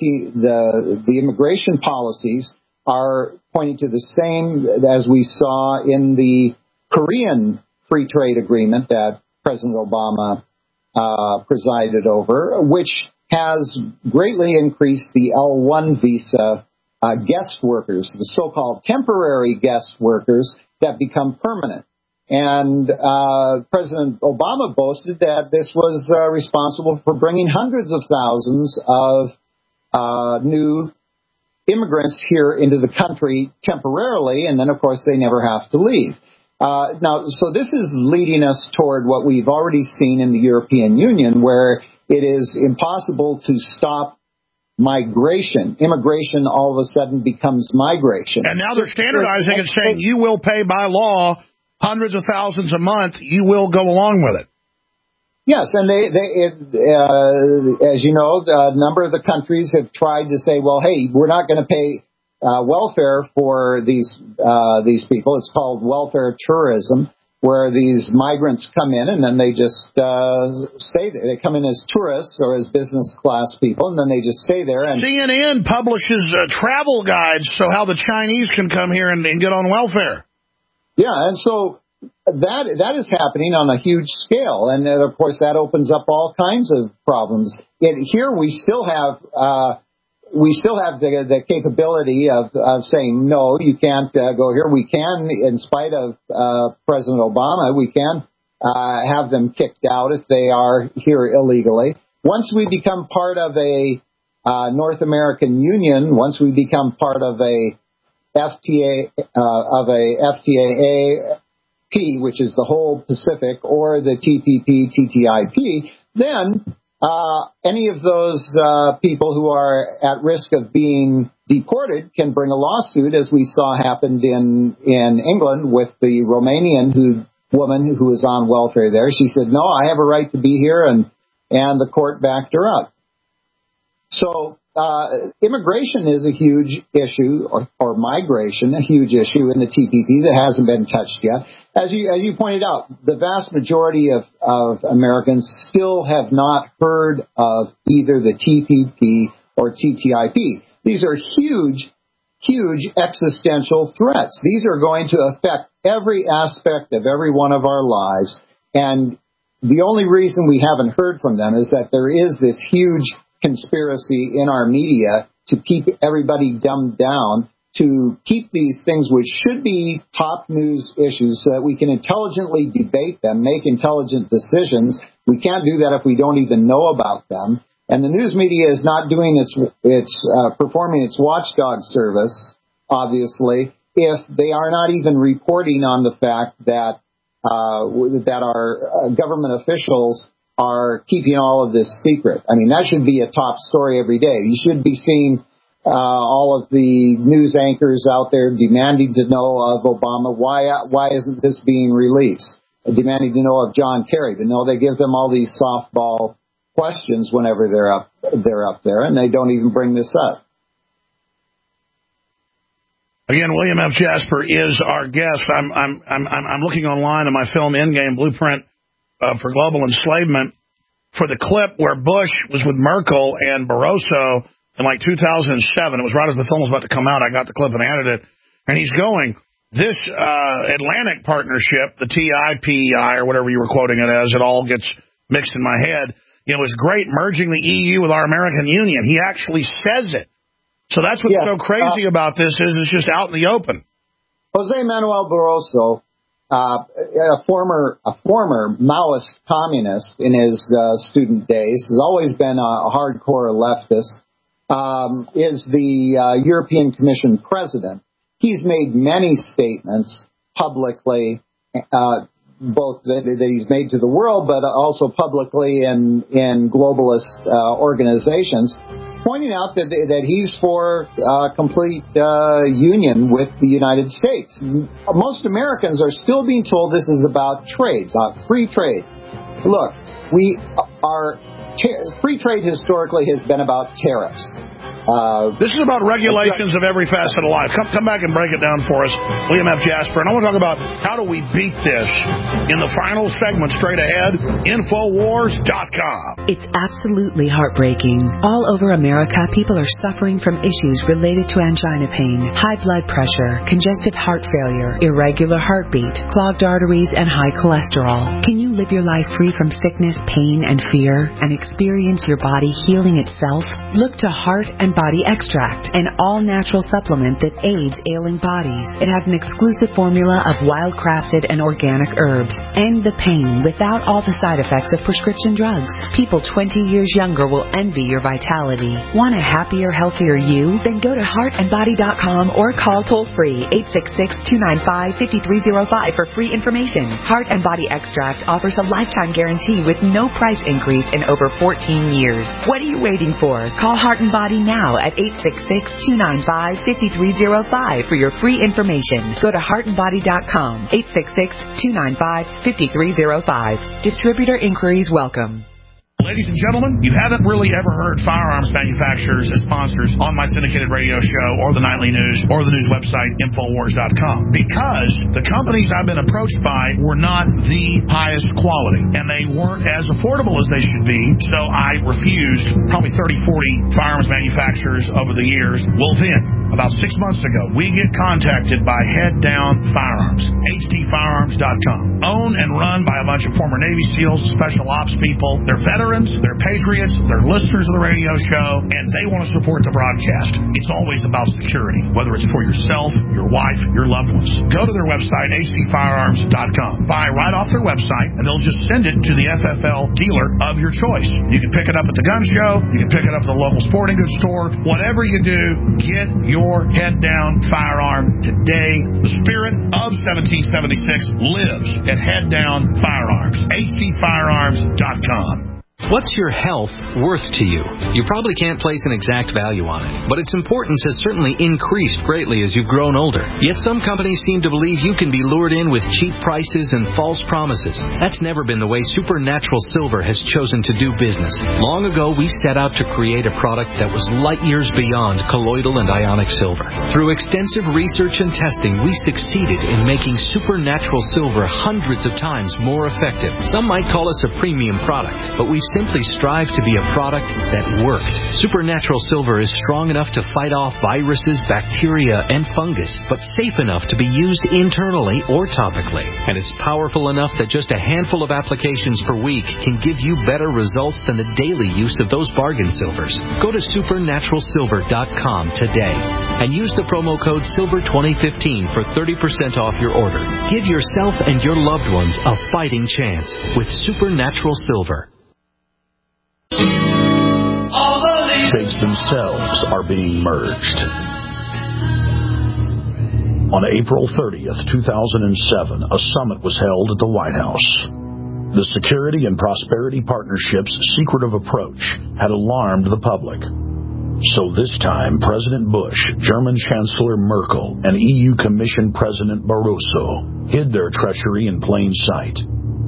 the immigration policies are pointing to the same as we saw in the Korean free trade agreement that President Obama presided over, which has greatly increased the L1 visa guest workers, the so-called temporary guest workers that become permanent. And President Obama boasted that this was responsible for bringing hundreds of thousands of new immigrants here into the country temporarily, and then, of course, they never have to leave. Now, so this is leading us toward what we've already seen in the European Union, where it is impossible to stop migration. Immigration all of a sudden becomes migration. And now they're standardizing and saying you will pay by law hundreds of thousands a month. You will go along with it. Yes, and as you know, a number of the countries have tried to say, well, hey, we're not going to pay welfare for these people. It's called welfare tourism, where these migrants come in and then they just stay there. They come in as tourists or as business class people, and then they just stay there. And CNN publishes travel guides so how the Chinese can come here and get on welfare. Yeah, and so that is happening on a huge scale, and of course that opens up all kinds of problems. Here we still have the capability of saying no, you can't go here. We can, in spite of President Obama, we can have them kicked out if they are here illegally. Once we become part of a North American Union, once we become part of a FTAA, which is the whole Pacific, or the TPP, TTIP, then any of those people who are at risk of being deported can bring a lawsuit, as we saw happened in England with the Romanian woman who was on welfare there. She said, no, I have a right to be here, and the court backed her up. So immigration is a huge issue, or migration, a huge issue in the TPP that hasn't been touched yet. As you pointed out, the vast majority of Americans still have not heard of either the TPP or TTIP. These are huge, huge existential threats. These are going to affect every aspect of every one of our lives. And the only reason we haven't heard from them is that there is this huge conspiracy in our media to keep everybody dumbed down, to keep these things which should be top news issues so that we can intelligently debate them, make intelligent decisions. We can't do that if we don't even know about them. And the news media is not doing performing its watchdog service, obviously, if they are not even reporting on the fact that that our government officials are keeping all of this secret. I mean, that should be a top story every day. You should be seeing all of the news anchors out there demanding to know of Obama, why isn't this being released? Demanding to know of John Kerry. To know they give them all these softball questions whenever they're up there, and they don't even bring this up. Again, William F. Jasper is our guest. I'm looking online at my film Endgame Blueprint for Global Enslavement for the clip where Bush was with Merkel and Barroso in like 2007. It was right as the film was about to come out. I got the clip and added it. And he's going, this Atlantic partnership, the TIPEI or whatever you were quoting it as, it all gets mixed in my head. It was great merging the EU with our American Union. He actually says it. So that's what's so crazy about this is it's just out in the open. Jose Manuel Barroso, a former Maoist communist in his student days, has always been a hardcore leftist, is the European Commission president. He's made many statements publicly, both that he's made to the world, but also publicly in globalist organizations, pointing out that he's for complete union with the United States. Most Americans are still being told this is about trade, about free trade. Look, free trade historically has been about tariffs. This is about regulations of every facet of life. Come back and break it down for us, William F. Jasper. And I want to talk about how do we beat this in the final segment straight ahead, Infowars.com. It's absolutely heartbreaking. All over America, people are suffering from issues related to angina pain, high blood pressure, congestive heart failure, irregular heartbeat, clogged arteries, and high cholesterol. Can you live your life free from sickness, pain, and fear, and experience your body healing itself? Look to Heart and Body Extract, an all-natural supplement that aids ailing bodies. It has an exclusive formula of wild-crafted and organic herbs. End the pain without all the side effects of prescription drugs. People 20 years younger will envy your vitality. Want a happier, healthier you? Then go to heartandbody.com or call toll-free 866-295-5305 for free information. Heart and Body Extract offers a lifetime guarantee with no price increase in over 14 years. What are you waiting for? Call Heart and Body now at 866-295-5305 for your free information. Go to heartandbody.com, 866-295-5305. Distributor inquiries welcome. Ladies and gentlemen, you haven't really ever heard firearms manufacturers as sponsors on my syndicated radio show or the nightly news or the news website Infowars.com because the companies I've been approached by were not the highest quality and they weren't as affordable as they should be, so I refused probably 30, 40 firearms manufacturers over the years. Well then, about 6 months ago, we get contacted by Head Down Firearms, hdfirearms.com. Owned and run by a bunch of former Navy SEALs, special ops people. They're veterans, they're patriots, they're listeners of the radio show, and they want to support the broadcast. It's always about security, whether it's for yourself, your wife, your loved ones. Go to their website, hdfirearms.com. Buy right off their website, and they'll just send it to the FFL dealer of your choice. You can pick it up at the gun show, you can pick it up at the local sporting goods store. Whatever you do, get your Head Down firearm today. The spirit of 1776 lives at Head Down Firearms. hdfirearms.com. What's your health worth to you? You probably can't place an exact value on it, but its importance has certainly increased greatly as you've grown older. Yet some companies seem to believe you can be lured in with cheap prices and false promises. That's never been the way Supernatural Silver has chosen to do business. Long ago, we set out to create a product that was light years beyond colloidal and ionic silver. Through extensive research and testing, we succeeded in making Supernatural Silver hundreds of times more effective. Some might call us a premium product, but we've simply strive to be a product that worked. Supernatural Silver is strong enough to fight off viruses, bacteria, and fungus, but safe enough to be used internally or topically. And it's powerful enough that just a handful of applications per week can give you better results than the daily use of those bargain silvers. Go to supernaturalsilver.com today and use the promo code SILVER2015 for 30% off your order. Give yourself and your loved ones a fighting chance with Supernatural Silver. States themselves are being merged. On April 30th, 2007, a summit was held at the White House. The Security and Prosperity Partnership's secretive approach had alarmed the public. So this time, President Bush, German Chancellor Merkel, and EU Commission President Barroso hid their treachery in plain sight.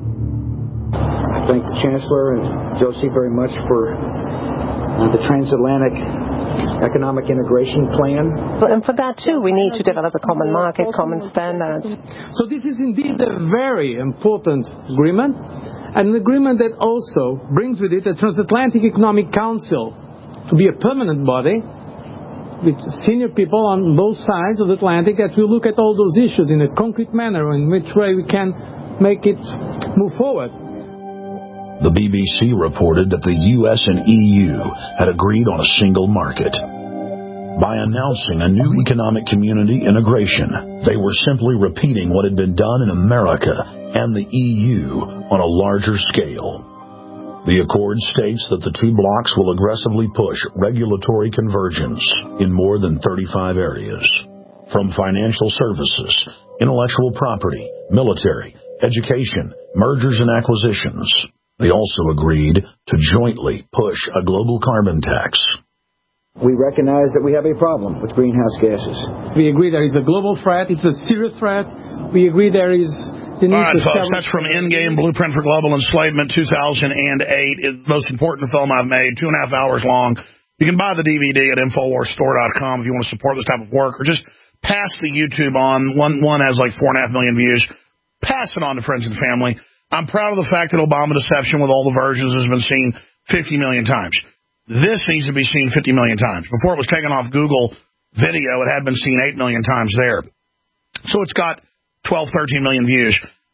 I thank the Chancellor and Josie very much for the transatlantic economic integration plan. And for that, too, we need to develop a common market, common standards. So this is indeed a very important agreement, an agreement that also brings with it a Transatlantic Economic Council to be a permanent body with senior people on both sides of the Atlantic that will look at all those issues in a concrete manner, in which way we can make it move forward. The BBC reported that the U.S. and EU had agreed on a single market. By announcing a new economic community integration, they were simply repeating what had been done in America and the EU on a larger scale. The accord states that the two blocs will aggressively push regulatory convergence in more than 35 areas, from financial services, intellectual property, military, education, mergers and acquisitions. They also agreed to jointly push a global carbon tax. We recognize that we have a problem with greenhouse gases. We agree there is a global threat. It's a serious threat. We agree there is the need All right, to... folks, that's from Endgame, Blueprint for Global Enslavement, 2008. It's the most important film I've made, 2.5 hours long. You can buy the DVD at InfoWarsStore.com if you want to support this type of work, or just pass the YouTube on. One has like 4.5 million views. Pass it on to friends and family. I'm proud of the fact that Obama Deception with all the versions has been seen 50 million times. This needs to be seen 50 million times. Before it was taken off Google Video, it had been seen 8 million times there. So it's got 12, 13 million views.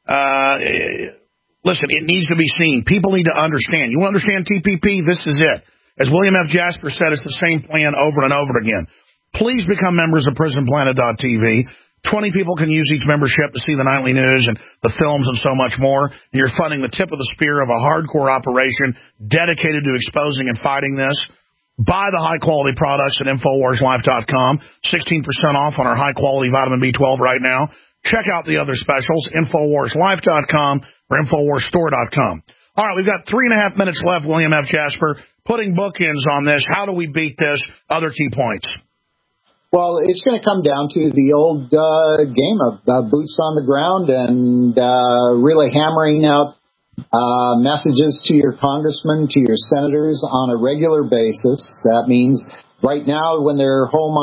Listen, it needs to be seen. People need to understand. You want to understand TPP? This is it. As William F. Jasper said, it's the same plan over and over again. Please become members of PrisonPlanet.tv. 20 people can use each membership to see the nightly news and the films and so much more. And you're funding the tip of the spear of a hardcore operation dedicated to exposing and fighting this. Buy the high-quality products at InfoWarsLife.com. 16% off on our high-quality vitamin B12 right now. Check out the other specials, InfoWarsLife.com or InfoWarsStore.com. All right, we've got 3.5 minutes left, William F. Jasper. Putting bookends on this, how do we beat this? Other key points. Well, it's going to come down to the old game of boots on the ground and really hammering out messages to your congressmen, to your senators on a regular basis. That means right now when they're home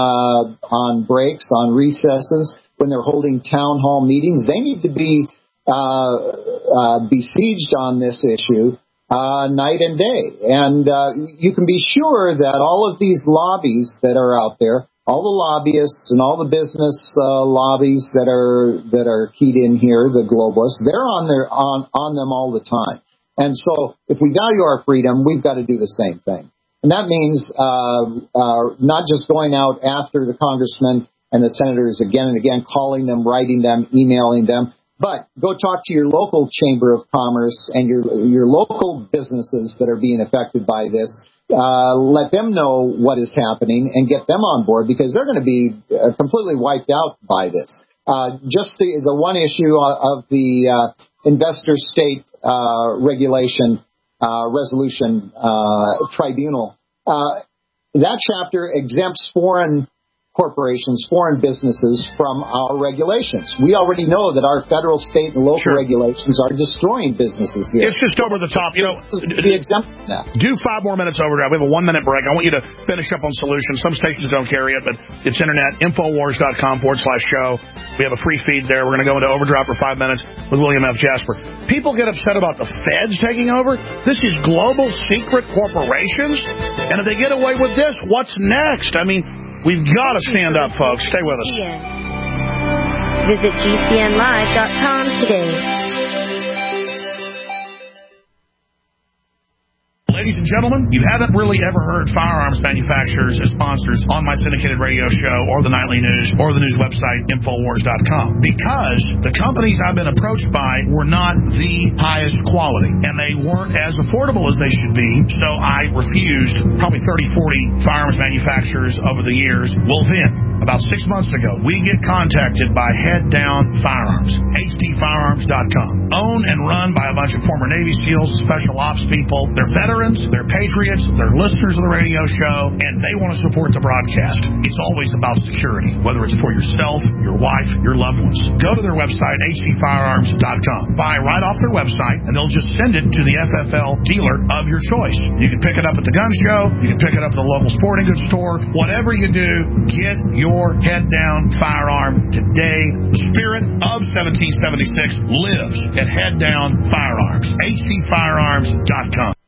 on breaks, on recesses, when they're holding town hall meetings, they need to be besieged on this issue night and day. And you can be sure that all of these lobbies that are out there, all the lobbyists and all the business lobbies that are keyed in here, the globalists, they're on them all the time. And so if we value our freedom, we've got to do the same thing. And that means not just going out after the congressmen and the senators again and again, calling them, writing them, emailing them, but go talk to your local chamber of commerce and your local businesses that are being affected by this. Let them know what is happening and get them on board, because they're going to be completely wiped out by this. Just the one issue of the investor state regulation resolution tribunal, that chapter exempts foreign corporations, foreign businesses from our regulations. We already know that our federal, state, and local regulations are destroying businesses here. It's just over the top. You know, be exempt from that. Do 5 more minutes overdrive. We have a 1-minute break. I want you to finish up on solutions. Some stations don't carry it, but it's internet, Infowars.com/show. We have a free feed there. We're going to go into overdrive for 5 minutes with William F. Jasper. People get upset about the feds taking over. This is global secret corporations. And if they get away with this, what's next? I mean, we've got to stand up, folks. Stay with us. Visit GCNlive.com today. Ladies and gentlemen, you haven't really ever heard firearms manufacturers as sponsors on my syndicated radio show or the nightly news or the news website, Infowars.com, because the companies I've been approached by were not the highest quality, and they weren't as affordable as they should be, so I refused probably 30, 40 firearms manufacturers over the years. Well, then, About 6 months ago, we get contacted by Head Down Firearms, hdfirearms.com. Owned and run by a bunch of former Navy SEALs, special ops people. They're veterans, they're patriots, they're listeners of the radio show, and they want to support the broadcast. It's always about security, whether it's for yourself, your wife, your loved ones. Go to their website, hdfirearms.com. Buy right off their website, and they'll just send it to the FFL dealer of your choice. You can pick it up at the gun show, you can pick it up at the local sporting goods store. Whatever you do, get your Head Down firearm today. The spirit of 1776 lives at Head Down Firearms. hdfirearms.com.